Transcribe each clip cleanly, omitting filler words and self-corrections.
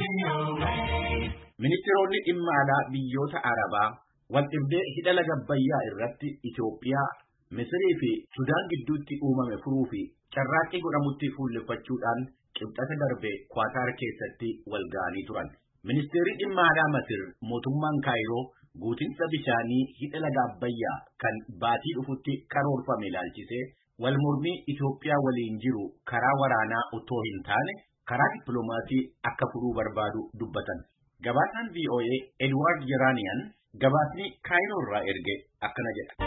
Ministeeronni dhimma alaa biyyoota Arabaa waldhibdee hidha laga Abbayyaa irratti Itoophiyaa, Misrii fi Sudaan gidduutti uumame furuu fi carraaqqii godhamutti fuulleffachuudhaan qibxata darbe Kwaataar keessatti wal ga'anii turan. Ministeerri dhimma alaa Masir mootummaan Kaayiroo guutinsa bishaanii hidha laga Abbayyaa kan baatii dhufutti karoorfame ilaalchisee wal mormii Itoophiyaa waliin jiru karaa waraanaa utoo hin taane karaa dippiloomaasii akka furuu barbaadu dubbatan. Gabaasaan VOA Edward Yeranian gabaasni Kaayiroo irraa erge akkana jedha.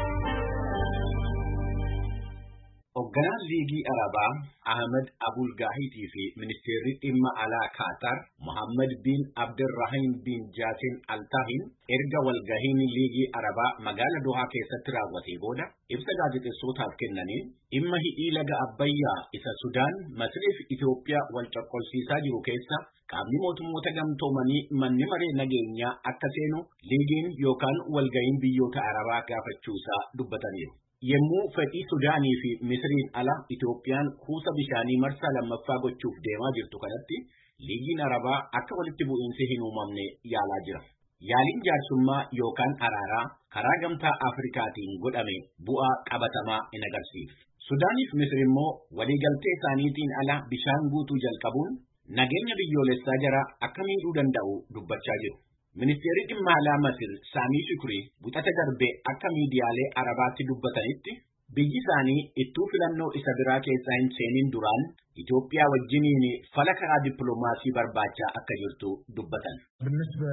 Hoogganaan Liigii Arabaa Ahmed Abul Gaahitii fi Ministeerri dhimma alaa Qatar Mohammed bin Abdurrahim bin Jassin Al Thani erga walgahiin Liigii Arabaa magaalaa Dohaa keessatti raawwatee booda ibsa gaazexeessootaaf kennaniin dhimma hidhii laga Abbayyaa isa Sudaan, Masrii fi Itoophiyaa wal coqqolsiisaa jiru keessa qaamni mootummoota gamtoomanii manni maree nageenyaa akka seenu liigiin yookaan walgahiin biyyoota Arabaa gaafachuusaa dubbataniiru. Yemmuu fedhii Sudaanii fi Misriin ala Itoophiyaan kuusa bishaanii marsaa lammaffaa gochuuf deemaa jirtu kanatti liigiin Arabaa akka walitti bu'iinsi hin uumamne yaalaa jira. Yaaliin jaarsummaa yookaan araaraa karaa gamtaa Afrikaatiin godhame bu'aa qabatamaa hin agarsiifne. Sudaanii fi Misri immoo waliigaltee isaaniitiin ala bishaan guutuu jalqabuun nageenya biyyoolessaa jara akka miidhuu danda'u dubbachaa jiru. Ministeerri dhimma alaa Masir Saamii Shukrii buxata darbe akka miidiyaalee Arabaatti dubbatanitti biyyi isaanii ittuu filannoo isa biraa keessaa hin seenin duraan Itoophiyaa wajjiniin fala karaa dippiloomaasii barbaachaa akka jirtu dubbatan. بالنسبة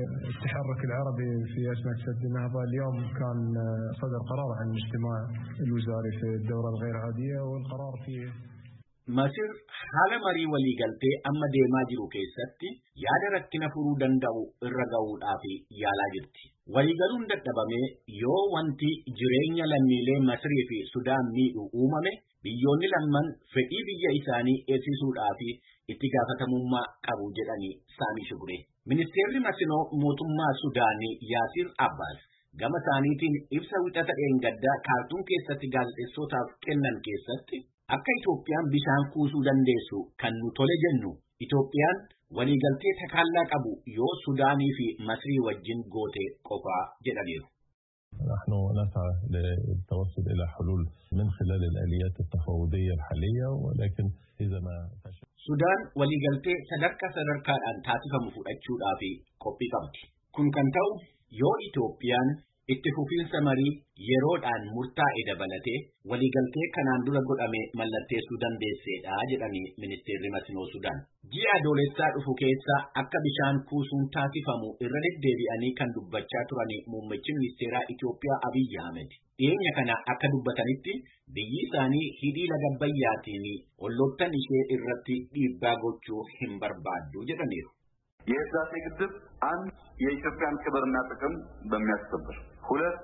للتحرك العربي في أزمة سد النهضة اليوم كان صدر قرار عن الاجتماع الوزاري في الدورة الغير عادية والقرار فيه Masir haala marii waliigaltee amma deemaa jiru keessatti yaada rakkina furuu danda'u irra ga'uudhaaf yaalaa jirti. Waliigaluun dadhabamee yoo wanti jireenya lammiilee Masrii fi Sudaan miidhu uumame biyyoonni lamman fedhii biyya isaanii eegsisuudhaaf itti gaafatamummaa qabu jedhanii Saamii Shukrii. Ministeerri Masinoo mootummaa Sudaanii Yaasir Abbaas gama isaaniitiin ibsa wixata dheengaddaa Kaartuum keessatti gaazexeessootaaf kennan keessatti akka Itoophiyaan bishaan kuusuu dandeessu kan nu tole jennu Itoophiyaan waliigaltee takaallaa qabu yoo Sudaanii fi Masrii wajjin goote qofaa jedhaniiru. نحن نسعى للتوصل إلى حلول من خلال الآليات التفاوضية الحالية ولكن إذا ما Sudaan waliigaltee sadarkaadhaan taasifamu fudhachuudhaaf qophii qabdi. Kun kan ta'u yoo Itoophiyaan itti fufiinsa marii yeroodhaan murtaa'e dabalatee waliigaltee kanaan dura godhame mallatteessuu dandeesseedha jedhanii ministeerri Masinoo Sudaan. Ji'a adoolessaa dhufu keessa akka bishaan kuusuun taasifamu irra deddeebi'anii kan dubbachaa turani muummichi ministeeraa Itoophiyaa Abiyyi Ahmed. Dhiyeenya kana akka dubbatanitti biyyi isaanii hidhii laga Abbayyaatiin olloottan ishee irratti dhiibbaa gochuu hin barbaaddu jedhaniiru. የህዳሴ ግድብ አንድ የኢትዮጵያን ክብርና ጥቅም በሚያስከብር ሁለት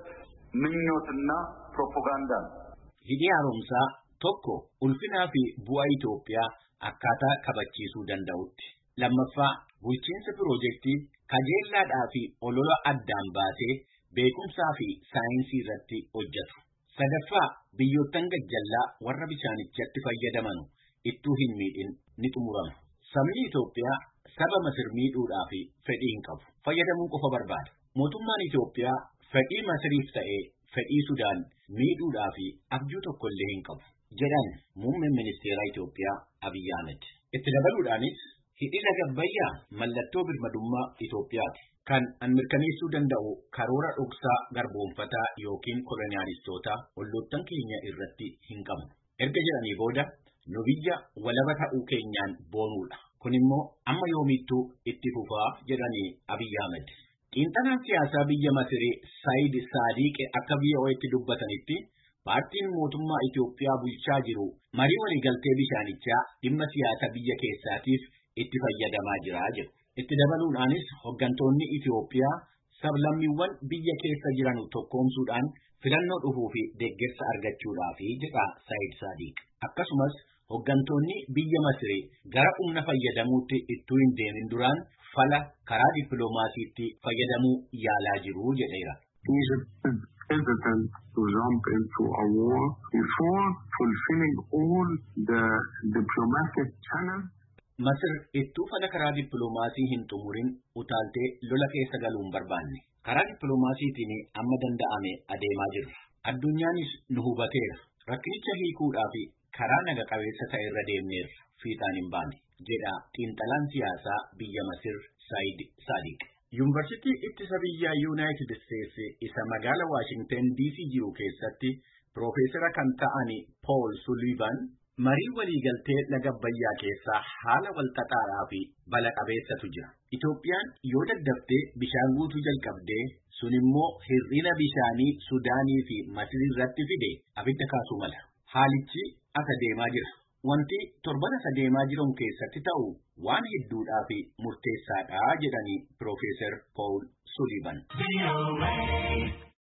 ምኞትና ፕሮፓጋንዳ ሂዲ አሮምሳ ቶኮ ኡልፊና ፊ ቡአ ኢትዮጵያ አካታ ከበቺሱ ደንዳውት ለመፋ ቡልቺንስ ፕሮጀክቲ ካጄላዳ ፊ ኦሎላ አዳም ባሴ ቤኩምሳ ፊ ሳይንሲ ረቲ ኦጀቱ ሰደፋ ቢዮተን ገጀላ ወረ ቢቻንቸት ፈየደመኑ ኢቱ ሂሚዲን ኒጡሙራም ሰምኒ ኢትዮጵያ saba Masir miidhuudhaaf fedhii hin qabu. Fayyadamuu qofa barbaada. Mootummaan Itoophiyaa fedhii Masiriif ta'ee fedhii Sudaan miidhuudhaaf abjuu tokko illee hin qabu jedhan muummeen ministeeraa Itoophiyaa Abiyyi Ahmed. Itti dabaluudhaanis hidhi laga Abbayyaa mallattoo birmadummaa Itoophiyaati. Kan mirkaneessuu danda'u karoora dhoksaa garboonfataa yookiin koloniyaalistoota olloottan keenya irratti hin qabu. Erga jedhanii booda nu biyya walaba ta'uu keenyaan boonuudha. Kun immoo amma yoomittuu itti fufaa jedhanii Abiyyi Ahmed. Xiinxalaan siyaasaa biyya Masirii Saayid Saadiq akka BBC'tti dubbatanitti paartiin mootummaa Itoophiyaa bulchaa jiru marii waliigaltee bishaanichaa dhimma siyaasa biyya keessaatiif itti fayyadamaa jira jedhu. Itti dabaluudhaanis hooggantoonni Itoophiyaa sablammiiwwan biyya keessa jiran tokkoomsuudhaan filannoo dhufuu fi deeggarsa argachuudhaaf jedha Saayid Saadiq. Akkasumas hooggantoonni biyya Masrii gara humna fayyadamuutti ittuu hin deemin duraan fala karaa dippiloomaasiitti fayyadamuu yaalaa jiru jedheera. Hesitant to jump into a war before fulfilling all the diplomatic channels. Masir ittuu fala karaa dippiloomaasii hin xumurin utaaltee lola keessa galuun barbaanne. Karaa dippiloomaasiitiin amma danda'ame adeemaa jirra. Addunyaanis nu hubateera. Rakkinicha hiikuudhaa fi karaa naga qabeessa ta'e irra deemneerra fiixaan hin baane jedha xiinxalaan siyaasaa biyya Masir Saayid Saadiq. Yuunivarsiitii ittisa biyyaa Yuunaayitid Isteetsi isa magaala Waashingten DC jiru keessatti Piroofeesara kan ta'an Pool Sulivan marii waliigaltee laga Abbayyaa keessaa haala walxaxaadhaa fi bala qabeessatu jira. Itoophiyaan yoo daddaftee bishaan guutuu jalqabdee sun immoo hir'ina bishaanii Sudaanii fi Masir irratti fide abidda kaasuu mala. Haalichi akka deemaa jira. Wanti torbana isa deemaa jiran keessatti ta'u waan hedduudhaa fi murteessaadha jedhanii Piroofeesar Pool Sulivan.